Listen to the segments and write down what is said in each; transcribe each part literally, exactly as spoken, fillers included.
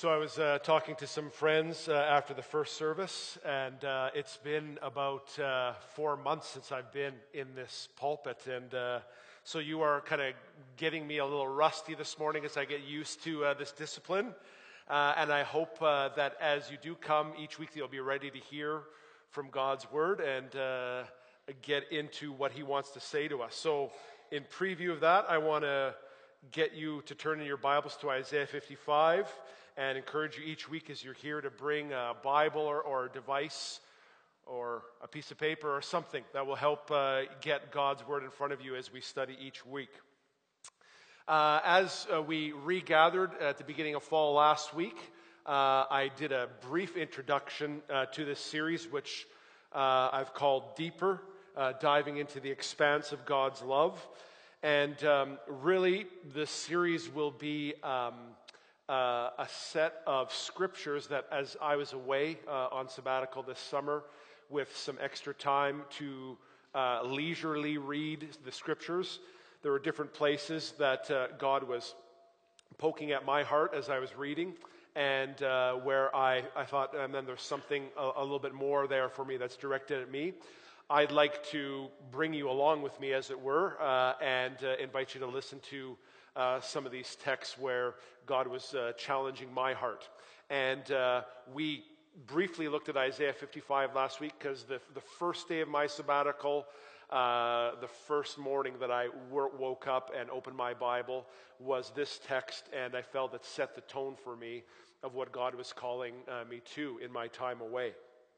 So I was uh, talking to some friends uh, after the first service, and uh, it's been about uh, four months since I've been in this pulpit, and uh, so you are kind of getting me a little rusty this morning as I get used to uh, this discipline, uh, and I hope uh, that as you do come each week, you'll be ready to hear from God's Word and uh, get into what He wants to say to us. So in preview of that, I want to get you to turn in your Bibles to Isaiah fifty-five, and encourage you each week as you're here to bring a Bible or, or a device or a piece of paper or something that will help uh, get God's Word in front of you as we study each week. Uh, as uh, we regathered at the beginning of fall last week, uh, I did a brief introduction uh, to this series, which uh, I've called Deeper, uh, diving into the expanse of God's love. And um, really, this series will be um, uh, a set of scriptures that, as I was away uh, on sabbatical this summer, with some extra time to uh, leisurely read the scriptures, there were different places that uh, God was poking at my heart as I was reading, and uh, where I, I thought, and then there's something a, a little bit more there for me that's directed at me. I'd like to bring you along with me, as it were, uh, and uh, invite you to listen to uh, some of these texts where God was uh, challenging my heart. And uh, we briefly looked at Isaiah fifty-five last week because the, the first day of my sabbatical, uh, the first morning that I woke up and opened my Bible was this text, and I felt it set the tone for me of what God was calling uh, me to in my time away.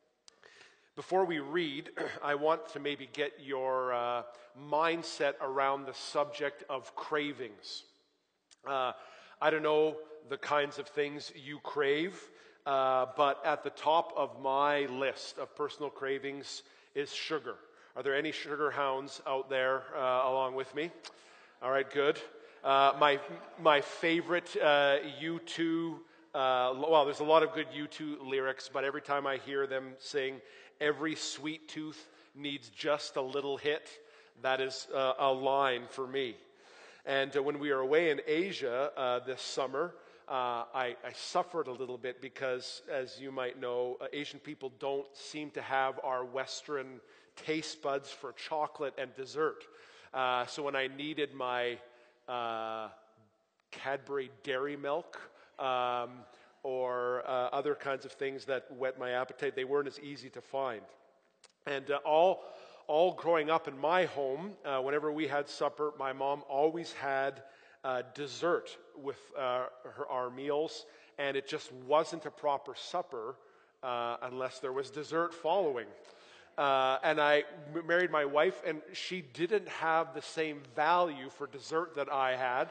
Before we read, I want to maybe get your uh, mindset around the subject of cravings. Uh, I don't know the kinds of things you crave, uh, but at the top of my list of personal cravings is sugar. Are there any sugar hounds out there uh, along with me? All right, good. Uh, my my favorite uh, U two, uh, well, there's a lot of good U two lyrics, but every time I hear them sing, "Every sweet tooth needs just a little hit," that is uh, a line for me. And uh, when we were away in Asia uh, this summer, uh, I, I suffered a little bit because, as you might know, uh, Asian people don't seem to have our Western taste buds for chocolate and dessert. Uh, so when I needed my uh, Cadbury Dairy Milk, um, or uh, other kinds of things that whet my appetite, they weren't as easy to find. And uh, all all growing up in my home, uh, whenever we had supper, my mom always had uh, dessert with uh, her, our meals, and it just wasn't a proper supper uh, unless there was dessert following. Uh, and I m- married my wife, and she didn't have the same value for dessert that I had.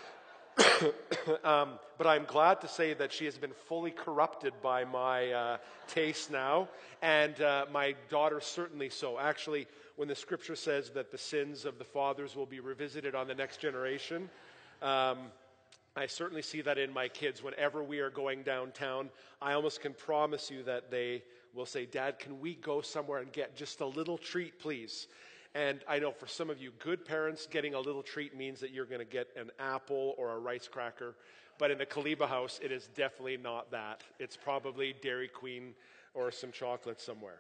um, but I'm glad to say that she has been fully corrupted by my uh, taste now, and uh, my daughter certainly so. Actually, when the scripture says that the sins of the fathers will be revisited on the next generation, um, I certainly see that in my kids. Whenever we are going downtown, I almost can promise you that they will say, "Dad, can we go somewhere and get just a little treat, please?" And I know for some of you good parents, getting a little treat means that you're going to get an apple or a rice cracker. But in the Kaliba house, it is definitely not that. It's probably Dairy Queen or some chocolate somewhere.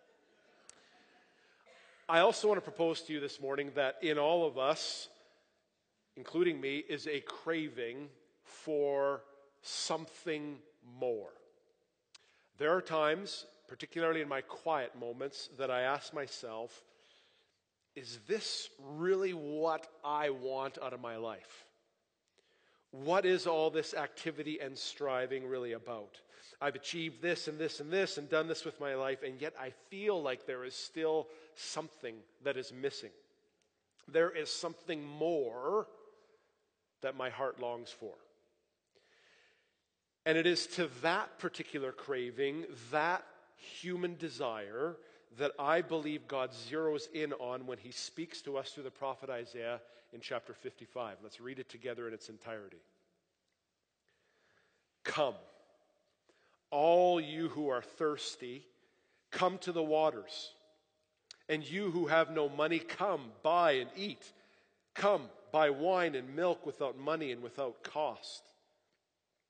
I also want to propose to you this morning that in all of us, including me, is a craving for something more. There are times, particularly in my quiet moments, that I ask myself, is this really what I want out of my life? What is all this activity and striving really about? I've achieved this and this and this and done this with my life, and yet I feel like there is still something that is missing. There is something more that my heart longs for. And it is to that particular craving, that human desire, that I believe God zeroes in on when he speaks to us through the prophet Isaiah in chapter fifty-five. Let's read it together in its entirety. "Come, all you who are thirsty, come to the waters. And you who have no money, come, buy and eat. Come, buy wine and milk without money and without cost.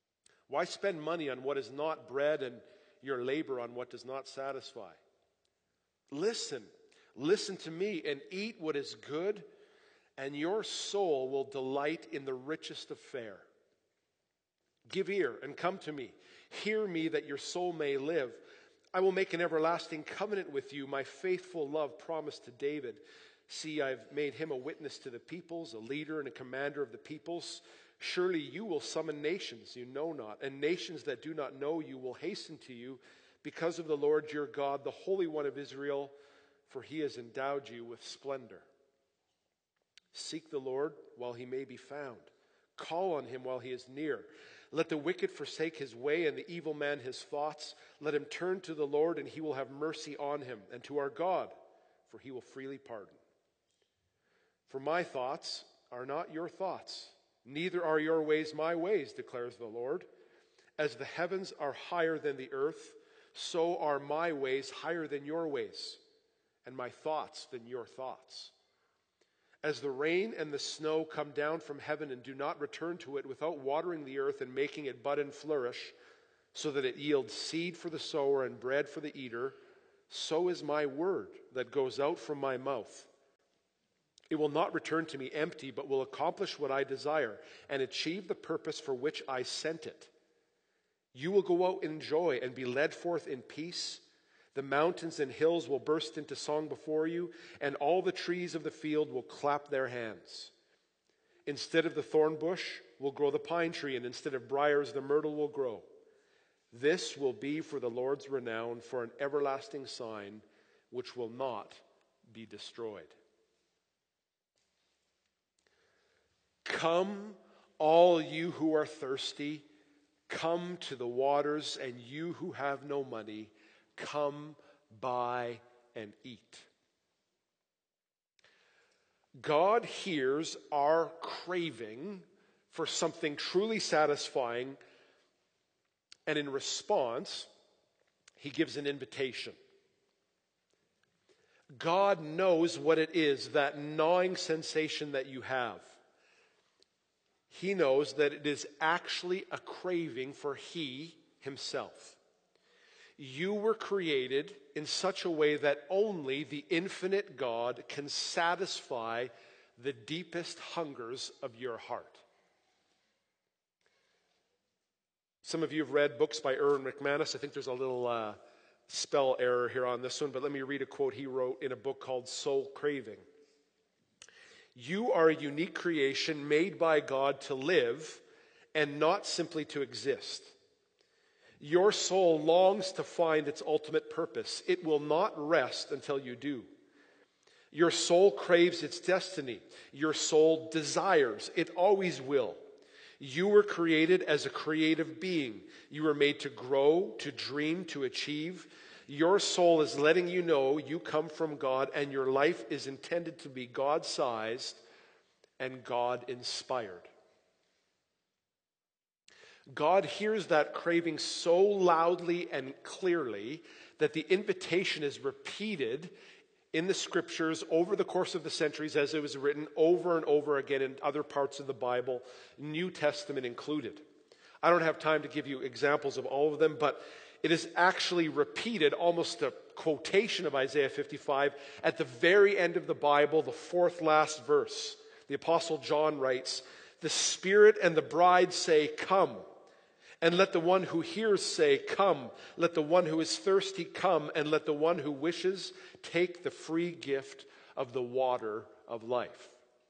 Why spend money on what is not bread and your labor on what does not satisfy? Listen, listen to me and eat what is good, and your soul will delight in the richest of fare. Give ear and come to me. Hear me that your soul may live. I will make an everlasting covenant with you, my faithful love promised to David. See, I've made him a witness to the peoples, a leader and a commander of the peoples. Surely you will summon nations you know not, and nations that do not know you will hasten to you because of the Lord your God, the Holy One of Israel, for he has endowed you with splendor. Seek the Lord while he may be found. Call on him while he is near. Let the wicked forsake his way and the evil man his thoughts. Let him turn to the Lord, and he will have mercy on him, and to our God, for he will freely pardon. For my thoughts are not your thoughts, neither are your ways my ways, declares the Lord. As the heavens are higher than the earth, so are my ways higher than your ways, and my thoughts than your thoughts. As the rain and the snow come down from heaven and do not return to it without watering the earth and making it bud and flourish, so that it yields seed for the sower and bread for the eater, so is my word that goes out from my mouth. It will not return to me empty, but will accomplish what I desire and achieve the purpose for which I sent it. You will go out in joy and be led forth in peace. The mountains and hills will burst into song before you, and all the trees of the field will clap their hands. Instead of the thorn bush will grow the pine tree, and instead of briars the myrtle will grow. This will be for the Lord's renown, for an everlasting sign which will not be destroyed. Come, all you who are thirsty, come to the waters, and you who have no money, come, buy, and eat. God hears our craving for something truly satisfying, and in response, he gives an invitation. God knows what it is, that gnawing sensation that you have. He knows that it is actually a craving for he himself. You were created in such a way that only the infinite God can satisfy the deepest hungers of your heart. Some of you have read books by Erwin McManus. I think there's a little uh, spell error here on this one, but let me read a quote he wrote in a book called Soul Craving. You are a unique creation made by God to live and not simply to exist. Your soul longs to find its ultimate purpose. It will not rest until you do. Your soul craves its destiny. Your soul desires. It always will. You were created as a creative being. You were made to grow, to dream, to achieve. Your soul is letting you know you come from God, and your life is intended to be God-sized and God-inspired. God hears that craving so loudly and clearly that the invitation is repeated in the scriptures over the course of the centuries, as it was written over and over again in other parts of the Bible, New Testament included. I don't have time to give you examples of all of them, but it is actually repeated, almost a quotation of Isaiah fifty-five, at the very end of the Bible, the fourth last verse. The Apostle John writes, "The Spirit and the bride say, 'Come.' And let the one who hears say, 'Come.' Let the one who is thirsty come, and let the one who wishes take the free gift of the water of life."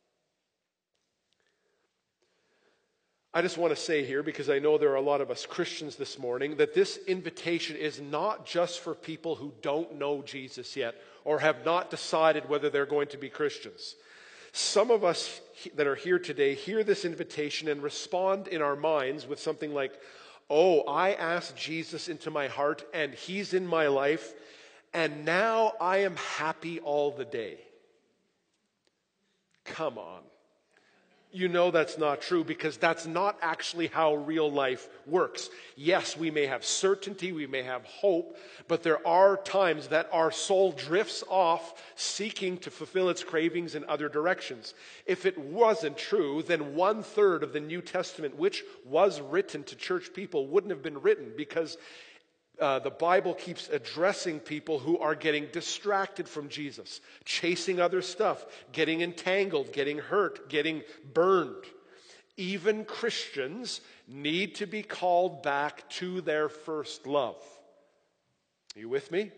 I just want to say here, because I know there are a lot of us Christians this morning, that this invitation is not just for people who don't know Jesus yet or have not decided whether they're going to be Christians. Some of us that are here today hear this invitation and respond in our minds with something like, "Oh, I asked Jesus into my heart and he's in my life, and now I am happy all the day." Come on. you know that's not true, because that's not actually how real life works. Yes, we may have certainty, we may have hope, but there are times that our soul drifts off seeking to fulfill its cravings in other directions. If it wasn't true, then one third of the New Testament, which was written to church people, wouldn't have been written, because Uh, the Bible keeps addressing people who are getting distracted from Jesus, chasing other stuff, getting entangled, getting hurt, getting burned. Even Christians need to be called back to their first love. Are you with me?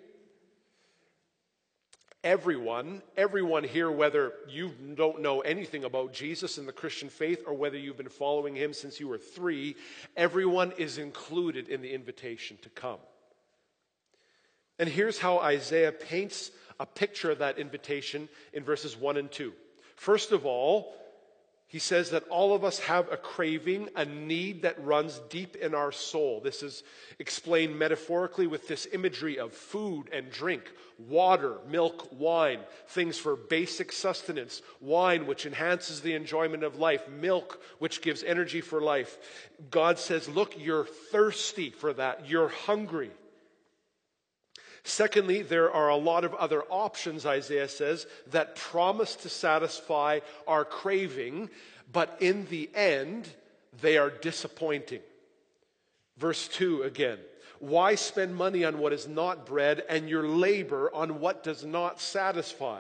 Everyone, everyone here, whether you don't know anything about Jesus and the Christian faith or whether you've been following him since you were three, everyone is included in the invitation to come. And here's how Isaiah paints a picture of that invitation in verses one and two. First of all, he says that all of us have a craving, a need that runs deep in our soul. This is explained metaphorically with this imagery of food and drink, water, milk, wine, things for basic sustenance, wine which enhances the enjoyment of life, milk which gives energy for life. God says, look, you're thirsty for that, you're hungry. Secondly, there are a lot of other options, Isaiah says, that promise to satisfy our craving, but in the end, they are disappointing. Verse two again, why spend money on what is not bread and your labor on what does not satisfy?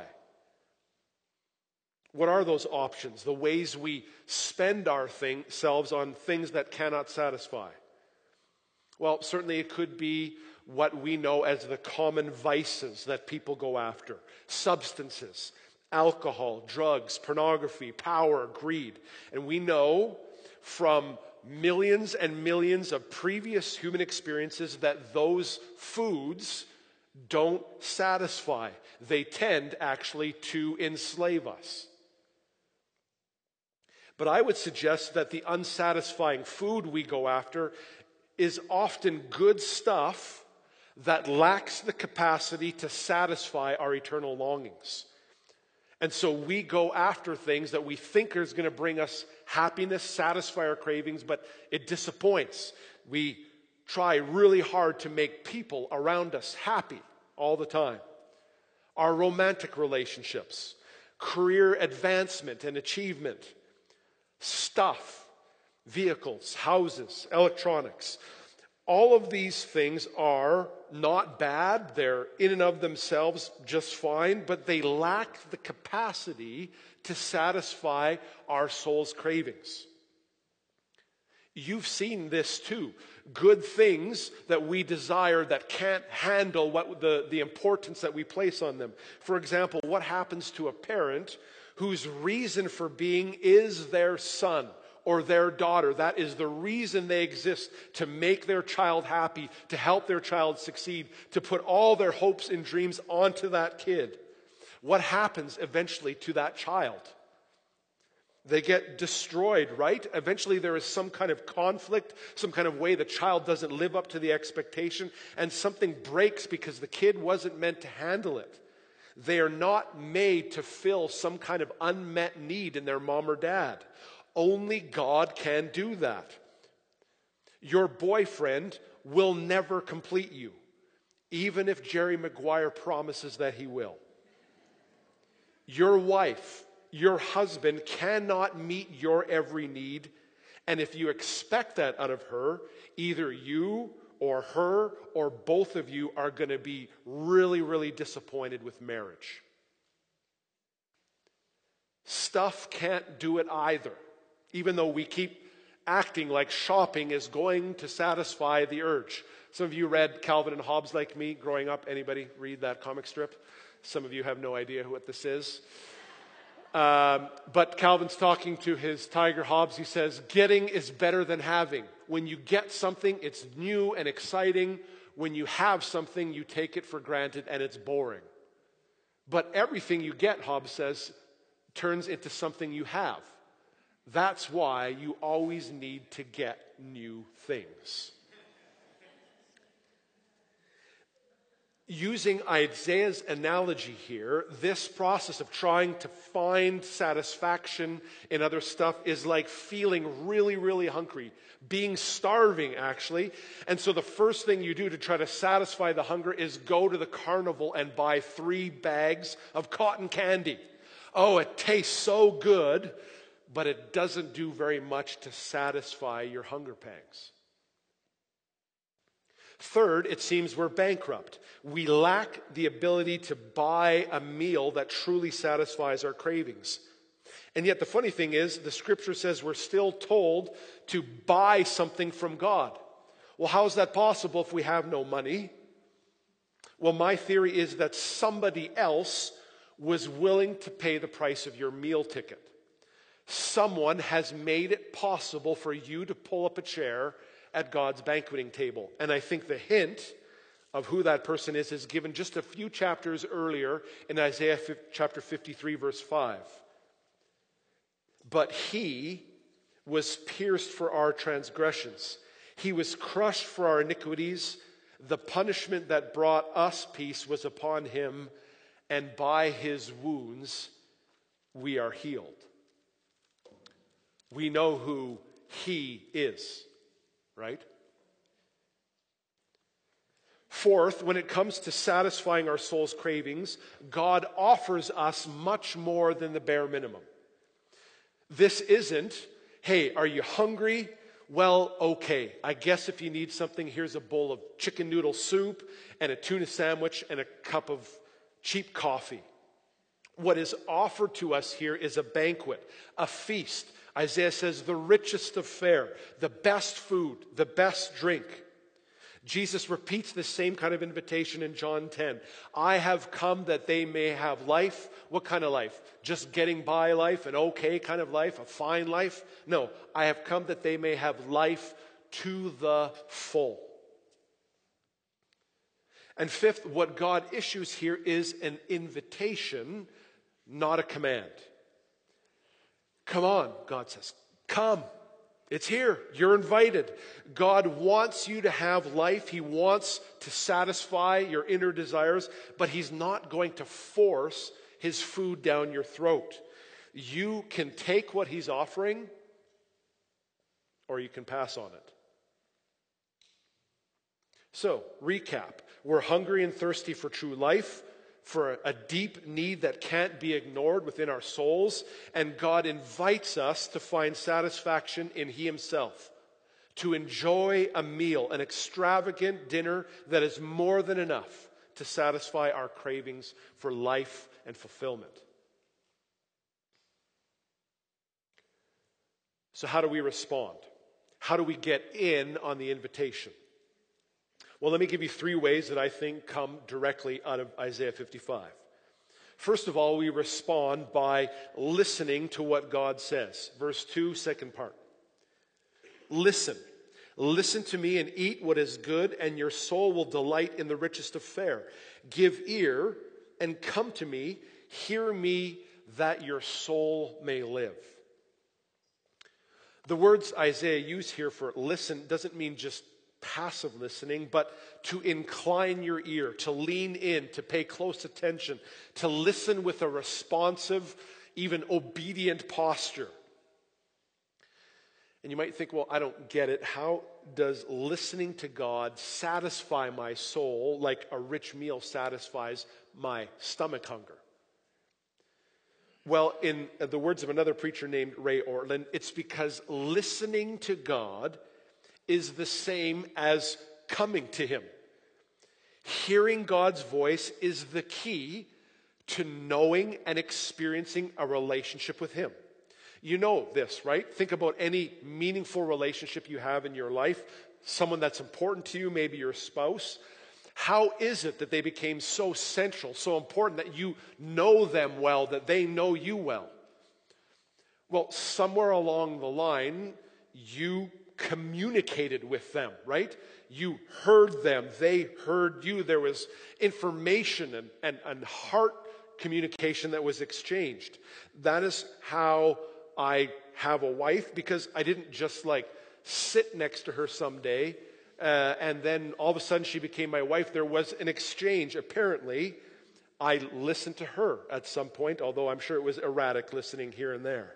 What are those options, the ways we spend ourselves on things that cannot satisfy? Well, certainly it could be what we know as the common vices that people go after. Substances, alcohol, drugs, pornography, power, greed. And we know from millions and millions of previous human experiences that those foods don't satisfy. They tend actually to enslave us. But I would suggest that the unsatisfying food we go after is often good stuff that lacks the capacity to satisfy our eternal longings. And so we go after things that we think is going to bring us happiness, satisfy our cravings, but it disappoints. We try really hard to make people around us happy all the time. Our romantic relationships, career advancement and achievement, stuff, vehicles, houses, electronics. All of these things are not bad. They're in and of themselves just fine, but they lack the capacity to satisfy our soul's cravings. You've seen this too. Good things that we desire that can't handle what the, the importance that we place on them. For example, what happens to a parent whose reason for being is their son or their daughter? That is the reason they exist, to make their child happy, to help their child succeed, to put all their hopes and dreams onto that kid. What happens eventually to that child? They get destroyed, right? Eventually there is some kind of conflict, some kind of way the child doesn't live up to the expectation, and something breaks because the kid wasn't meant to handle it. They are not made to fill some kind of unmet need in their mom or dad. Only God can do that. Your boyfriend will never complete you, even if Jerry Maguire promises that he will. Your wife, your husband cannot meet your every need, and if you expect that out of her, either you or her or both of you are going to be really, really disappointed with marriage. Stuff can't do it either. Even though we keep acting like shopping is going to satisfy the urge. Some of you read Calvin and Hobbes like me growing up. Anybody read that comic strip? Some of you have no idea what this is. Um, but Calvin's talking to his tiger Hobbes. He says, getting is better than having. When you get something, it's new and exciting. When you have something, you take it for granted and it's boring. But everything you get, Hobbes says, turns into something you have. That's why you always need to get new things. using Isaiah's analogy here, this process of trying to find satisfaction in other stuff is like feeling really, really hungry, being starving, actually. And so the first thing you do to try to satisfy the hunger is go to the carnival and buy three bags of cotton candy. Oh, it tastes so good, but it doesn't do very much to satisfy your hunger pangs. Third, it seems we're bankrupt. We lack the ability to buy a meal that truly satisfies our cravings. And yet the funny thing is, the scripture says we're still told to buy something from God. Well, how is that possible if we have no money? Well, my theory is that somebody else was willing to pay the price of your meal ticket. Someone has made it possible for you to pull up a chair at God's banqueting table. And I think the hint of who that person is is given just a few chapters earlier in Isaiah chapter fifty-three, verse five. But he was pierced for our transgressions. He was crushed for our iniquities. The punishment that brought us peace was upon him, and by his wounds we are healed. We know who he is, right? Fourth, when it comes to satisfying our soul's cravings, God offers us much more than the bare minimum. This isn't, hey, are you hungry? Well, okay, I guess if you need something, here's a bowl of chicken noodle soup and a tuna sandwich and a cup of cheap coffee. What is offered to us here is a banquet, a feast. Isaiah says the richest of fare, the best food, the best drink. Jesus repeats the same kind of invitation in John ten. I have come that they may have life. What kind of life? Just getting by life, an okay kind of life, a fine life? No, I have come that they may have life to the full. And fifth, what God issues here is an invitation, not a command. Come on, God says, come. It's here. You're invited. God wants you to have life. He wants to satisfy your inner desires, but he's not going to force his food down your throat. You can take what he's offering, or you can pass on it. So, recap. We're hungry and thirsty for true life, for a deep need that can't be ignored within our souls, and God invites us to find satisfaction in he himself, to enjoy a meal, an extravagant dinner that is more than enough to satisfy our cravings for life and fulfillment. So how do we respond? How do we get in on the invitation? Well, let me give you three ways that I think come directly out of Isaiah fifty-five. First of all, we respond by listening to what God says. Verse two, second part. Listen. Listen to me and eat what is good, and your soul will delight in the richest of fare. Give ear and come to me. Hear me that your soul may live. The words Isaiah used here for listen doesn't mean just passive listening, but to incline your ear, to lean in, to pay close attention, to listen with a responsive, even obedient posture. And you might think, well, I don't get it. How does listening to God satisfy my soul like a rich meal satisfies my stomach hunger? Well, in the words of another preacher named Ray Ortlund, it's because listening to God is the same as coming to him. Hearing God's voice is the key to knowing and experiencing a relationship with him. You know this, right? Think about any meaningful relationship you have in your life, someone that's important to you, maybe your spouse. How is it that they became so central, so important that you know them well, that they know you well? Well, somewhere along the line, you communicated with them, right? You heard them. They heard you. There was information and, and, and heart communication that was exchanged. That is how I have a wife, because I didn't just like sit next to her someday uh, and then all of a sudden she became my wife. There was an exchange. Apparently, I listened to her at some point, although I'm sure it was erratic listening here and there.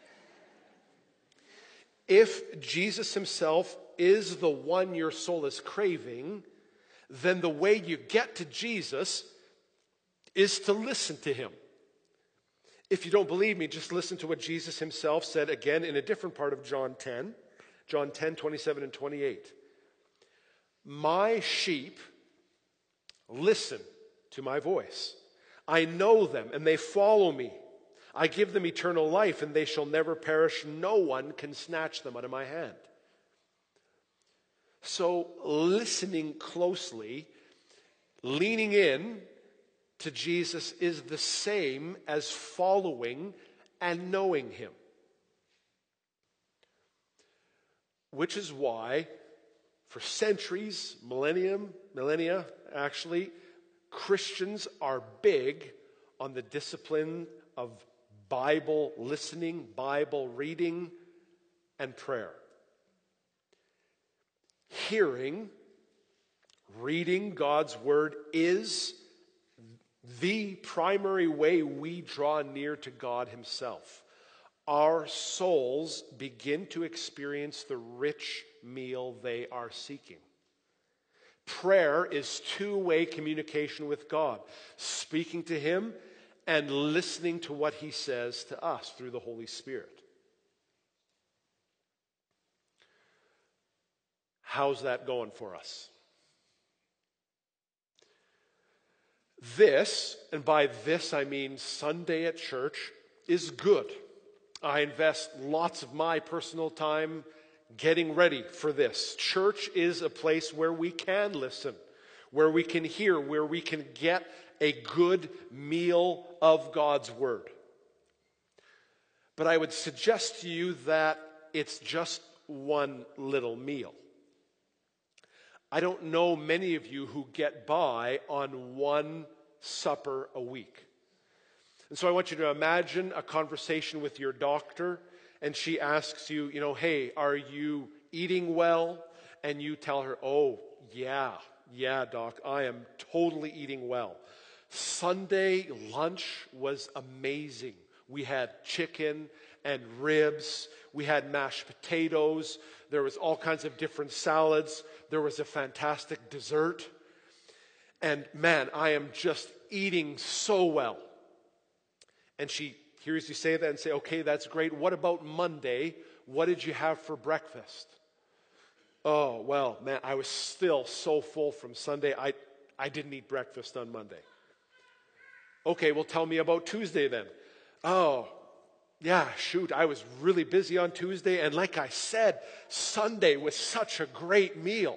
If Jesus himself is the one your soul is craving, then the way you get to Jesus is to listen to him. If you don't believe me, just listen to what Jesus himself said again in a different part of John ten. John ten, twenty-seven and twenty-eight. My sheep listen to my voice. I know them and they follow me. I give them eternal life and they shall never perish. No one can snatch them out of my hand. So listening closely, leaning in to Jesus is the same as following and knowing him. Which is why, for centuries, millennium, millennia, actually, Christians are big on the discipline of Bible listening, Bible reading, and prayer. Hearing, reading God's word is the primary way we draw near to God himself. Our souls begin to experience the rich meal they are seeking. Prayer is two-way communication with God, speaking to him and listening to what he says to us through the Holy Spirit. How's that going for us? This, and by this I mean Sunday at church, is good. I invest lots of my personal time getting ready for this. Church is a place where we can listen, where we can hear, where we can get a good meal of God's word. But I would suggest to you that it's just one little meal. I don't know many of you who get by on one supper a week. And so I want you to imagine a conversation with your doctor, and she asks you, you know, hey, are you eating well? And you tell her, oh, yeah, yeah, doc, I am totally eating well. Sunday lunch was amazing. We had chicken and ribs. We had mashed potatoes. There was all kinds of different salads. There was a fantastic dessert. And man, I am just eating so well. And she hears you say that and say, okay, that's great. What about Monday? What did you have for breakfast? Oh, well, man, I was still so full from Sunday. I, I didn't eat breakfast on Monday. Okay, well, tell me about Tuesday then. Oh, yeah, shoot, I was really busy on Tuesday. And like I said, Sunday was such a great meal.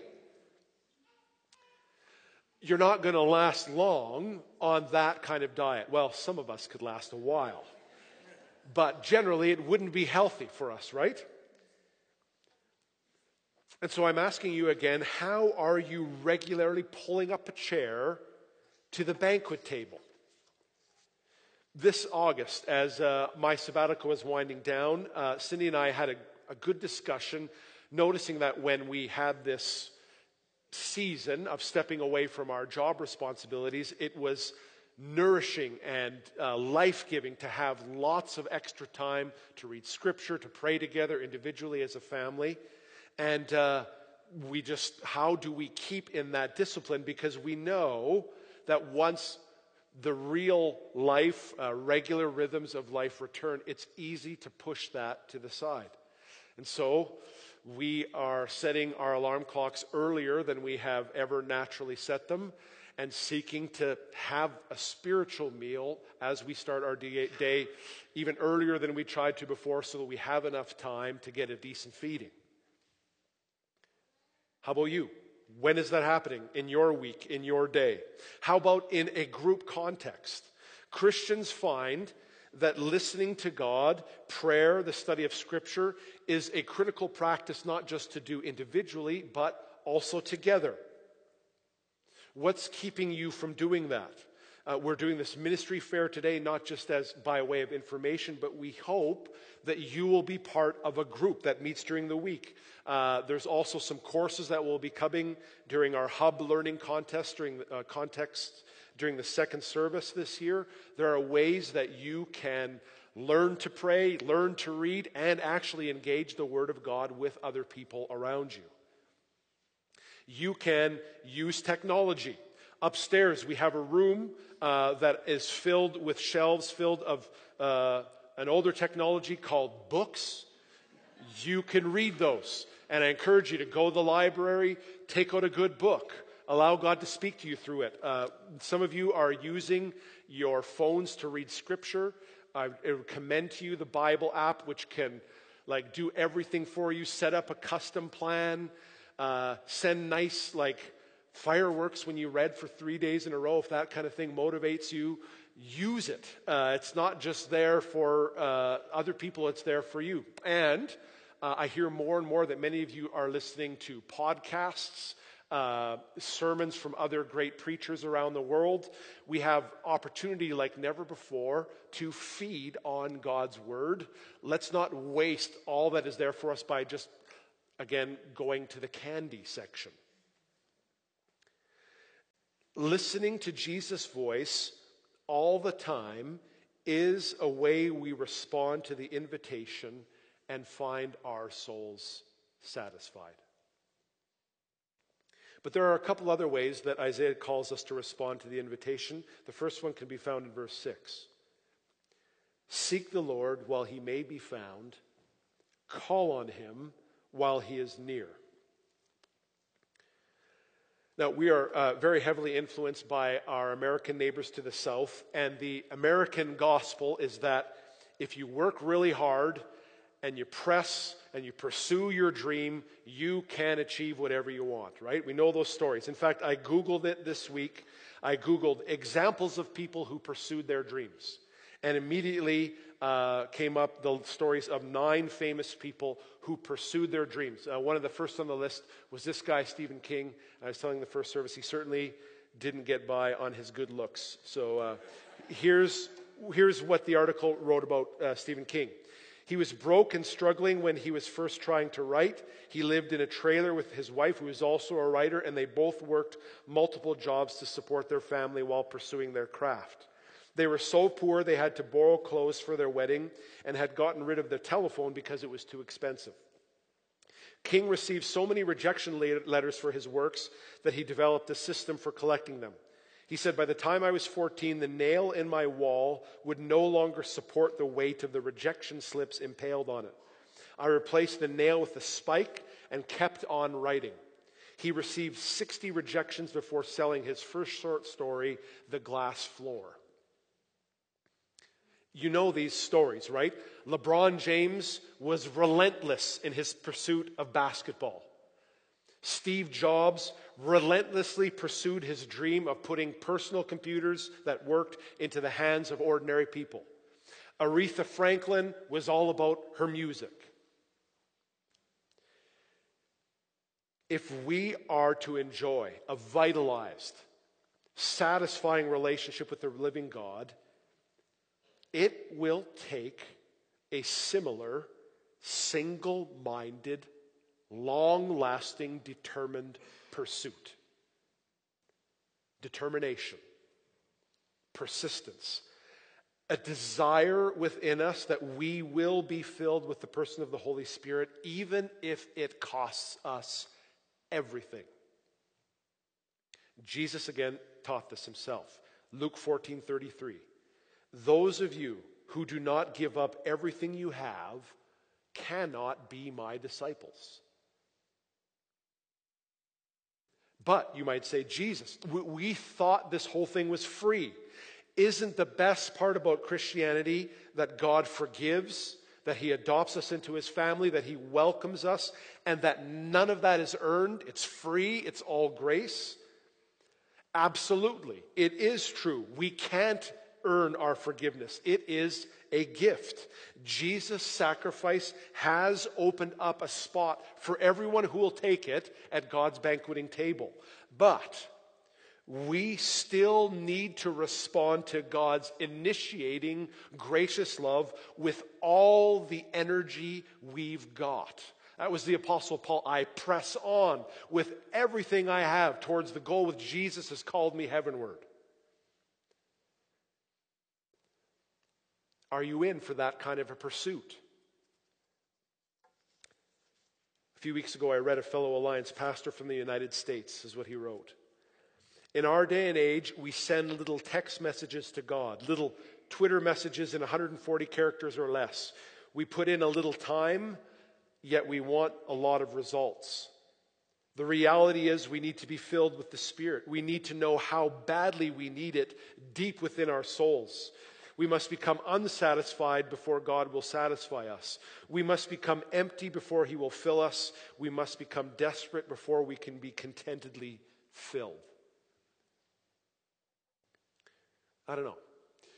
You're not going to last long on that kind of diet. Well, some of us could last a while. But generally, it wouldn't be healthy for us, right? And so I'm asking you again, how are you regularly pulling up a chair to the banquet table? This August, as uh, my sabbatical was winding down, uh, Cindy and I had a, a good discussion, noticing that when we had this season of stepping away from our job responsibilities, it was nourishing and uh, life-giving to have lots of extra time to read Scripture, to pray together individually as a family. And uh, we just, how do we keep in that discipline? Because we know that once the real life, uh, regular rhythms of life return, it's easy to push that to the side. And so we are setting our alarm clocks earlier than we have ever naturally set them, and seeking to have a spiritual meal as we start our day even earlier than we tried to before, so that we have enough time to get a decent feeding. How about you? When is that happening? In your week, in your day? How about in a group context? Christians find that listening to God, prayer, the study of Scripture, is a critical practice not just to do individually, but also together. What's keeping you from doing that? Uh, we're doing this ministry fair today, not just as by way of information, but we hope that you will be part of a group that meets during the week. Uh, there's also some courses that will be coming during our hub learning contest, during the, uh, context during the second service this year. There are ways that you can learn to pray, learn to read, and actually engage the Word of God with other people around you. You can use technology. Upstairs, we have a room uh, that is filled with shelves filled of uh, an older technology called books. You can read those. And I encourage you to go to the library, take out a good book. Allow God to speak to you through it. Uh, some of you are using your phones to read Scripture. I would commend to you the Bible app, which can like do everything for you. Set up a custom plan. Uh, send nice like fireworks when you read for three days in a row. If that kind of thing motivates you, use it. Uh, it's not just there for uh, other people, it's there for you. And uh, I hear more and more that many of you are listening to podcasts, uh, sermons from other great preachers around the world. We have opportunity like never before to feed on God's Word. Let's not waste all that is there for us by just, again, going to the candy section. Listening to Jesus' voice all the time is a way we respond to the invitation and find our souls satisfied. But there are a couple other ways that Isaiah calls us to respond to the invitation. The first one can be found in verse six. Seek the Lord while he may be found. Call on him while he is near. Now, we are uh, very heavily influenced by our American neighbors to the south, and the American gospel is that if you work really hard and you press and you pursue your dream, you can achieve whatever you want, right? We know those stories. In fact, I Googled it this week. I Googled examples of people who pursued their dreams, and immediately uh, came up the stories of nine famous people who pursued their dreams. Uh, one of the first on the list was this guy, Stephen King. I was telling the first service, he certainly didn't get by on his good looks. So uh, here's, here's what the article wrote about uh, Stephen King. He was broke and struggling when he was first trying to write. He lived in a trailer with his wife, who was also a writer, and they both worked multiple jobs to support their family while pursuing their craft. They were so poor they had to borrow clothes for their wedding and had gotten rid of their telephone because it was too expensive. King received so many rejection letters for his works that he developed a system for collecting them. He said, by the time I was fourteen, the nail in my wall would no longer support the weight of the rejection slips impaled on it. I replaced the nail with a spike and kept on writing. He received sixty rejections before selling his first short story, The Glass Floor. You know these stories, right? LeBron James was relentless in his pursuit of basketball. Steve Jobs relentlessly pursued his dream of putting personal computers that worked into the hands of ordinary people. Aretha Franklin was all about her music. If we are to enjoy a vitalized, satisfying relationship with the living God, it will take a similar, single-minded, long-lasting, determined pursuit. Determination. Persistence. A desire within us that we will be filled with the person of the Holy Spirit, even if it costs us everything. Jesus again taught this himself. Luke fourteen thirty-three. Those of you who do not give up everything you have cannot be my disciples. But you might say, Jesus, we, we thought this whole thing was free. Isn't the best part about Christianity that God forgives, that he adopts us into his family, that he welcomes us, and that none of that is earned? It's free. It's all grace. Absolutely. It is true. We can't earn our forgiveness. It is a gift. Jesus' sacrifice has opened up a spot for everyone who will take it at God's banqueting table. But we still need to respond to God's initiating gracious love with all the energy we've got. That was the Apostle Paul. I press on with everything I have towards the goal which Jesus has called me heavenward. Are you in for that kind of a pursuit? A few weeks ago, I read a fellow Alliance pastor from the United States, is what he wrote. In our day and age, we send little text messages to God, little Twitter messages in one hundred forty characters or less. We put in a little time, yet we want a lot of results. The reality is we need to be filled with the Spirit. We need to know how badly we need it deep within our souls. We must become unsatisfied before God will satisfy us. We must become empty before He will fill us. We must become desperate before we can be contentedly filled. I don't know.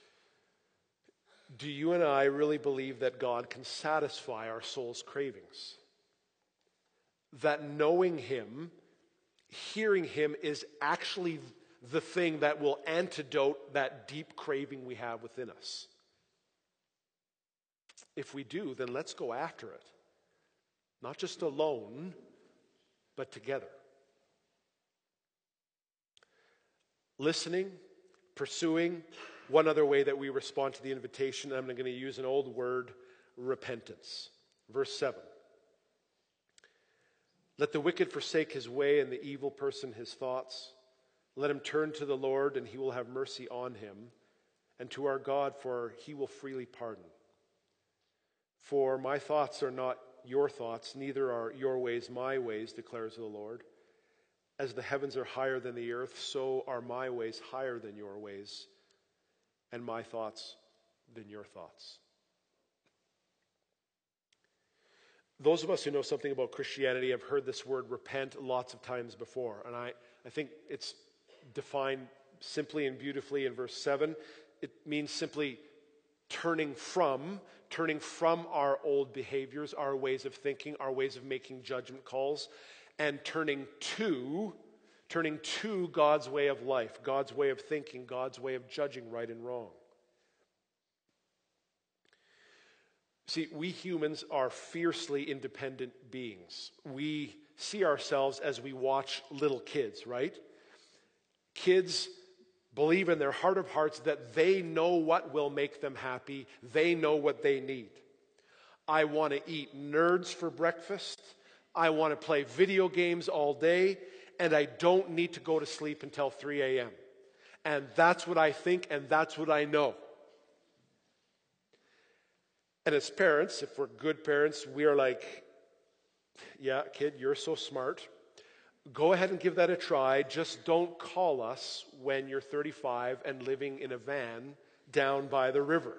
Do you and I really believe that God can satisfy our soul's cravings? That knowing Him, hearing Him is actually the thing that will antidote that deep craving we have within us? If we do, then let's go after it. Not just alone, but together. Listening, pursuing, one other way that we respond to the invitation, I'm going to use an old word, repentance. Verse seven. Let the wicked forsake his way and the evil person his thoughts. Let him turn to the Lord, and He will have mercy on him, and to our God, for He will freely pardon. For my thoughts are not your thoughts, neither are your ways my ways, declares the Lord. As the heavens are higher than the earth, so are my ways higher than your ways, and my thoughts than your thoughts. Those of us who know something about Christianity have heard this word repent lots of times before, and I, I think it's defined simply and beautifully in verse seven. It means simply turning from, turning from our old behaviors, our ways of thinking, our ways of making judgment calls, and turning to, turning to God's way of life, God's way of thinking, God's way of judging right and wrong. See, we humans are fiercely independent beings. We see ourselves as we watch little kids, right? Kids believe in their heart of hearts that they know what will make them happy. They know what they need. I want to eat nerds for breakfast. I want to play video games all day. And I don't need to go to sleep until three a.m. And that's what I think, and that's what I know. And as parents, if we're good parents, we are like, yeah, kid, you're so smart. Go ahead and give that a try. Just don't call us when you're thirty-five and living in a van down by the river.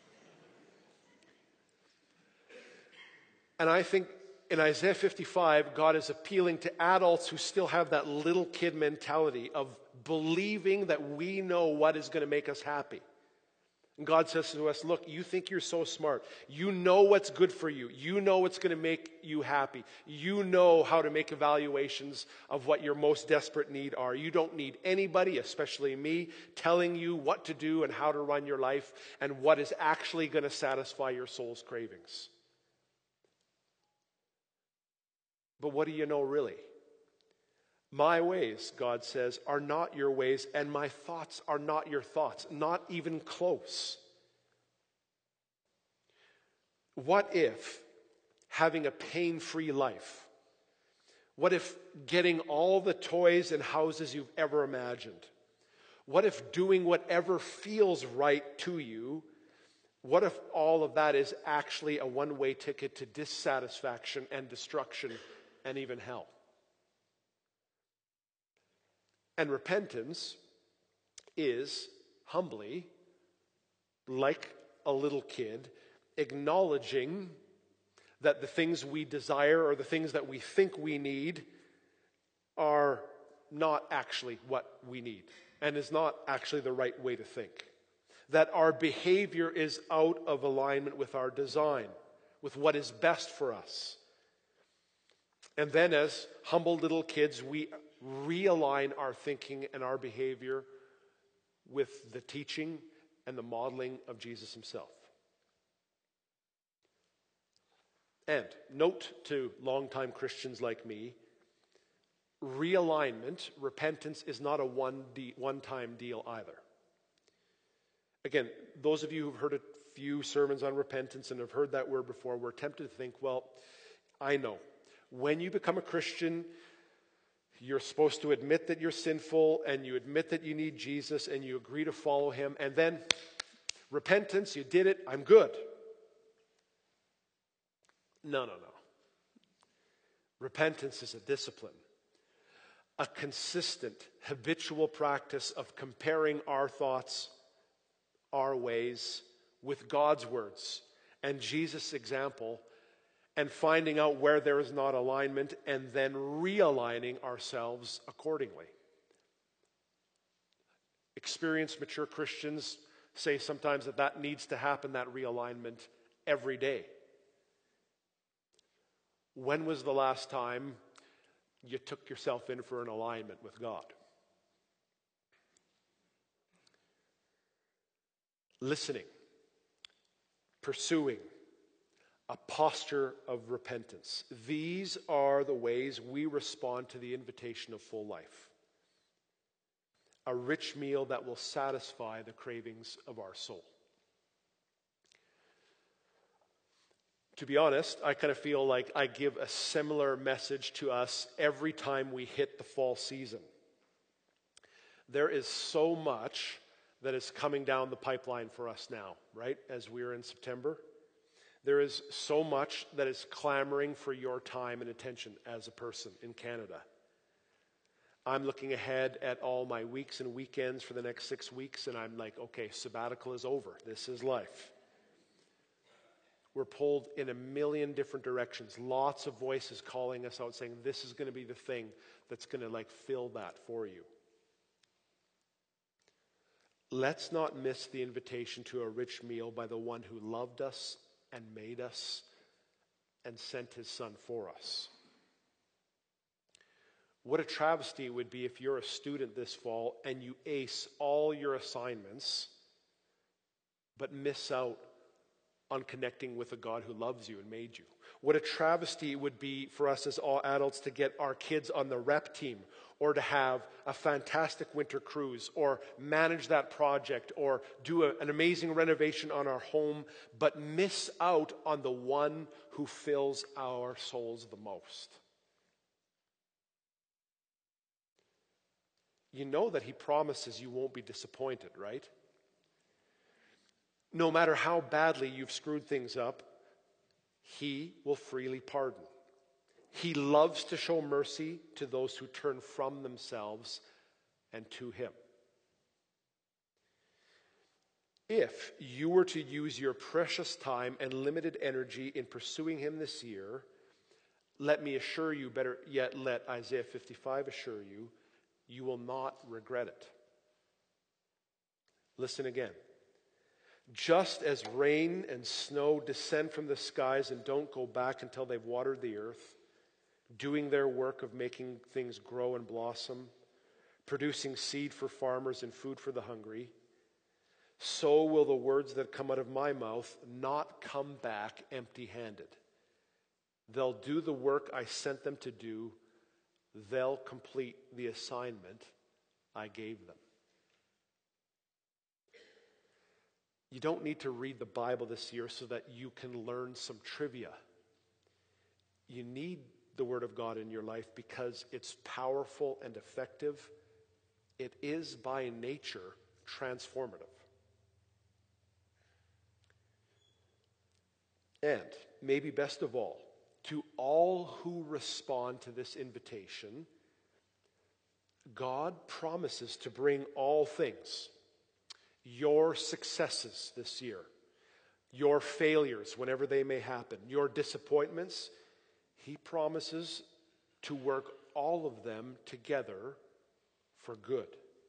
And I think in Isaiah fifty-five, God is appealing to adults who still have that little kid mentality of believing that we know what is going to make us happy. And God says to us, look, you think you're so smart. You know what's good for you. You know what's going to make you happy. You know how to make evaluations of what your most desperate need are. You don't need anybody, especially me, telling you what to do and how to run your life and what is actually going to satisfy your soul's cravings. But what do you know really? My ways, God says, are not your ways, and my thoughts are not your thoughts, not even close. What if having a pain-free life, what if getting all the toys and houses you've ever imagined, what if doing whatever feels right to you, what if all of that is actually a one-way ticket to dissatisfaction and destruction and even hell? And repentance is humbly, like a little kid, acknowledging that the things we desire or the things that we think we need are not actually what we need and is not actually the right way to think. That our behavior is out of alignment with our design, with what is best for us. And then as humble little kids, we realign our thinking and our behavior with the teaching and the modeling of Jesus himself. And note to longtime Christians like me, realignment, repentance, is not a one de- one-time deal either. Again, those of you who've heard a few sermons on repentance and have heard that word before, we're tempted to think, well, I know. When you become a Christian, you're supposed to admit that you're sinful, and you admit that you need Jesus, and you agree to follow him, and then repentance, you did it, I'm good. No, no, no. Repentance is a discipline, a consistent, habitual practice of comparing our thoughts, our ways, with God's words and Jesus' example, and finding out where there is not alignment, and then realigning ourselves accordingly. Experienced, mature Christians say sometimes that that needs to happen, that realignment, every day. When was the last time you took yourself in for an alignment with God? Listening, pursuing, a posture of repentance. These are the ways we respond to the invitation of full life. A rich meal that will satisfy the cravings of our soul. To be honest, I kind of feel like I give a similar message to us every time we hit the fall season. There is so much that is coming down the pipeline for us now, right? As we're in September. There is so much that is clamoring for your time and attention as a person in Canada. I'm looking ahead at all my weeks and weekends for the next six weeks, and I'm like, okay, sabbatical is over. This is life. We're pulled in a million different directions. Lots of voices calling us out saying, this is going to be the thing that's going to like fill that for you. Let's not miss the invitation to a rich meal by the one who loved us and made us and sent his son for us. What a travesty it would be if you're a student this fall and you ace all your assignments but miss out on connecting with a God who loves you and made you. What a travesty it would be for us as all adults to get our kids on the rep team, or to have a fantastic winter cruise, or manage that project, or do a, an amazing renovation on our home, but miss out on the one who fills our souls the most. You know that he promises you won't be disappointed, right? No matter how badly you've screwed things up, he will freely pardon. He loves to show mercy to those who turn from themselves and to him. If you were to use your precious time and limited energy in pursuing him this year, let me assure you, better yet, let Isaiah fifty-five assure you, you will not regret it. Listen again. Just as rain and snow descend from the skies and don't go back until they've watered the earth, doing their work of making things grow and blossom, producing seed for farmers and food for the hungry, so will the words that come out of my mouth not come back empty-handed. They'll do the work I sent them to do. They'll complete the assignment I gave them. You don't need to read the Bible this year so that you can learn some trivia. You need the Word of God in your life because it's powerful and effective. It is by nature transformative. And maybe best of all, to all who respond to this invitation, God promises to bring all things. Your successes this year, your failures whenever they may happen, your disappointments, he promises to work all of them together for good.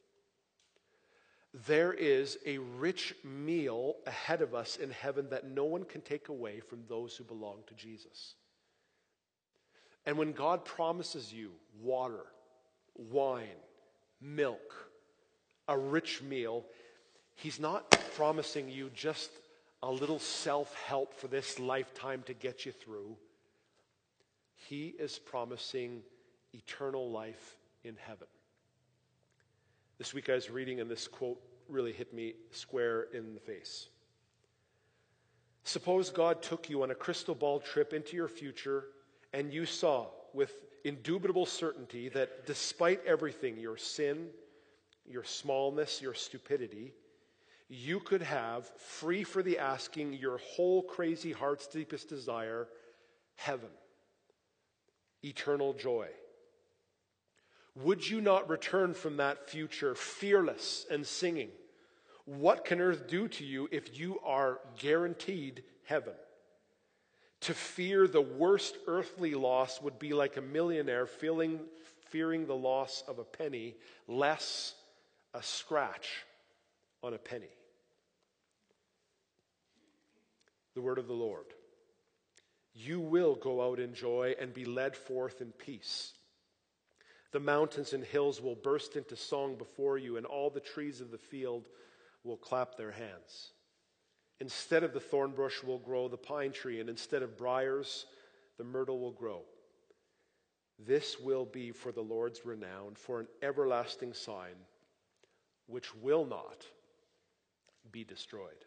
There is a rich meal ahead of us in heaven that no one can take away from those who belong to Jesus. And when God promises you water, wine, milk, a rich meal. He's not promising you just a little self-help for this lifetime to get you through. He is promising eternal life in heaven. This week I was reading, and this quote really hit me square in the face. Suppose God took you on a crystal ball trip into your future, and you saw with indubitable certainty that despite everything, your sin, your smallness, your stupidity, you could have, free for the asking, your whole crazy heart's deepest desire, heaven, eternal joy. Would you not return from that future fearless and singing, "What can earth do to you if you are guaranteed heaven?" To fear the worst earthly loss would be like a millionaire feeling, fearing the loss of a penny, less a scratch on a penny. The word of the Lord. You will go out in joy and be led forth in peace. The mountains and hills will burst into song before you, and all the trees of the field will clap their hands. Instead of the thorn bush will grow the pine tree, and instead of briars, the myrtle will grow. This will be for the Lord's renown, for an everlasting sign, which will not be destroyed.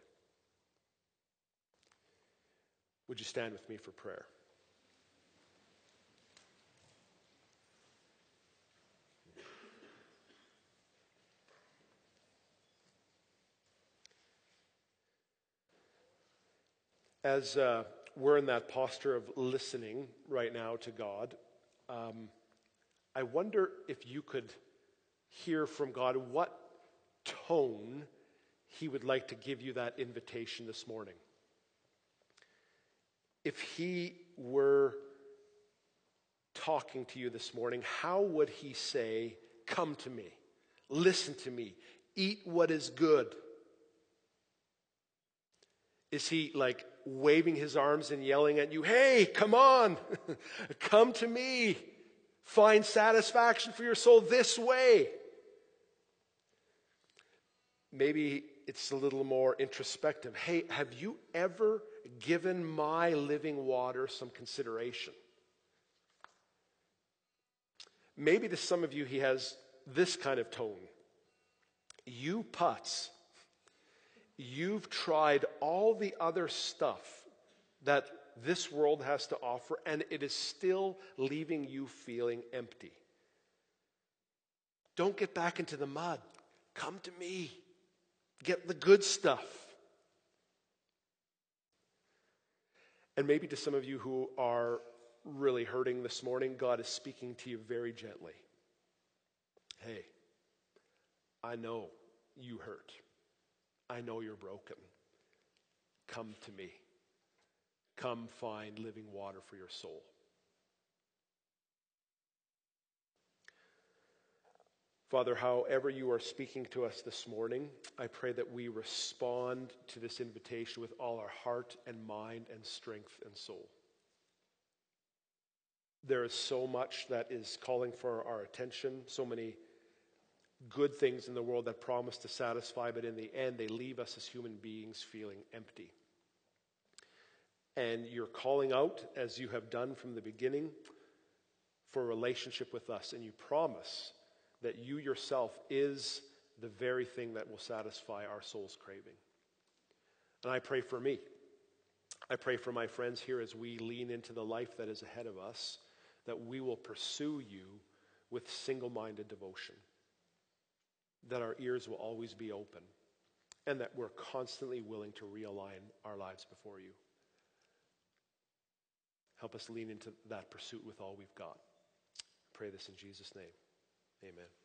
Would you stand with me for prayer? As uh, we're in that posture of listening right now to God, um, I wonder if you could hear from God what tone He would like to give you that invitation this morning. If He were talking to you this morning, how would He say, "Come to me, listen to me, eat what is good"? Is He like waving His arms and yelling at you, "Hey, come on, come to me, find satisfaction for your soul this way"? Maybe it's a little more introspective. "Hey, have you ever given my living water some consideration?" Maybe to some of you He has this kind of tone. "You putz, you've tried all the other stuff that this world has to offer, and it is still leaving you feeling empty. Don't get back into the mud. Come to me. Get the good stuff." And maybe to some of you who are really hurting this morning, God is speaking to you very gently. "Hey, I know you hurt. I know you're broken. Come to me. Come find living water for your soul." Father, however you are speaking to us this morning, I pray that we respond to this invitation with all our heart and mind and strength and soul. There is so much that is calling for our attention, so many good things in the world that promise to satisfy, but in the end they leave us as human beings feeling empty. And you're calling out, as you have done from the beginning, for a relationship with us, and you promise that you yourself is the very thing that will satisfy our soul's craving. And I pray for me. I pray for my friends here as we lean into the life that is ahead of us, that we will pursue you with single-minded devotion, that our ears will always be open, and that we're constantly willing to realign our lives before you. Help us lean into that pursuit with all we've got. I pray this in Jesus' name. Amen.